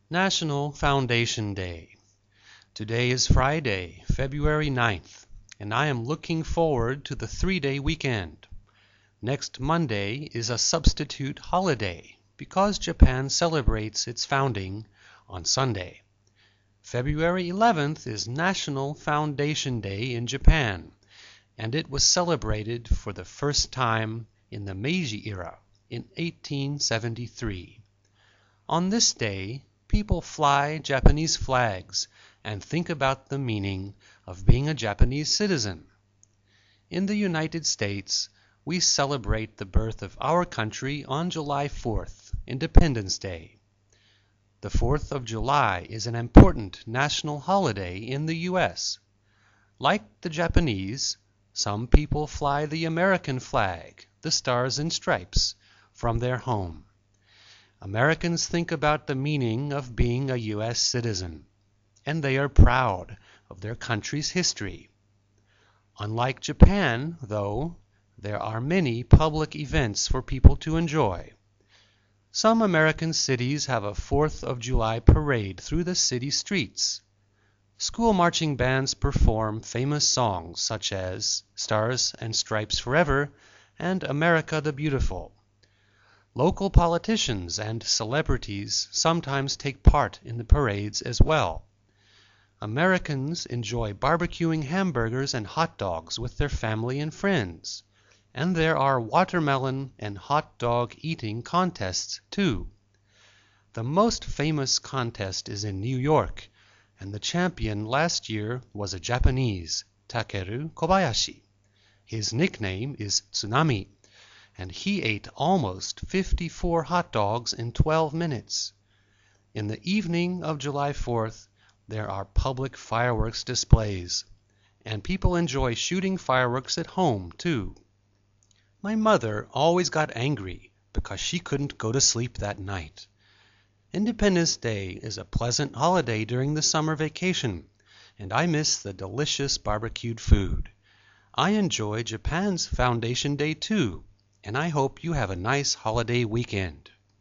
National Foundation Day. Today is Friday, February 9th, and I am looking forward to the 3-day weekend. Next Monday is a substitute holiday because Japan celebrates its founding on Sunday. February 11th is National Foundation Day in Japan, and it was celebrated for the first time in the Meiji era in 1873. On this day, people fly Japanese flags and think about the meaning of being a Japanese citizen. In the United States, we celebrate the birth of our country on July 4th, Independence Day. The 4th of July is an important national holiday in the U.S. Like the Japanese, some people fly the American flag, the Stars and Stripes, from their home. Americans think about the meaning of being a U.S. citizen, and they are proud of their country's history. Unlike Japan, though, there are many public events for people to enjoy. Some American cities have a 4th of July parade through the city streets. School marching bands perform famous songs such as Stars and Stripes Forever and America the Beautiful. Local politicians and celebrities sometimes take part in the parades as well. Americans enjoy barbecuing hamburgers and hot dogs with their family and friends, and there are watermelon and hot dog eating contests too. The most famous contest is in New York, and the champion last year was a Japanese, Takeru Kobayashi. His nickname is Tsunami, and he ate almost 54 hot dogs in 12 minutes. In the evening of July 4th, there are public fireworks displays, and people enjoy shooting fireworks at home, too. My mother always got angry because she couldn't go to sleep that night. Independence Day is a pleasant holiday during the summer vacation, and I miss the delicious barbecued food. I enjoy Japan's Foundation Day, too, and I hope you have a nice holiday weekend.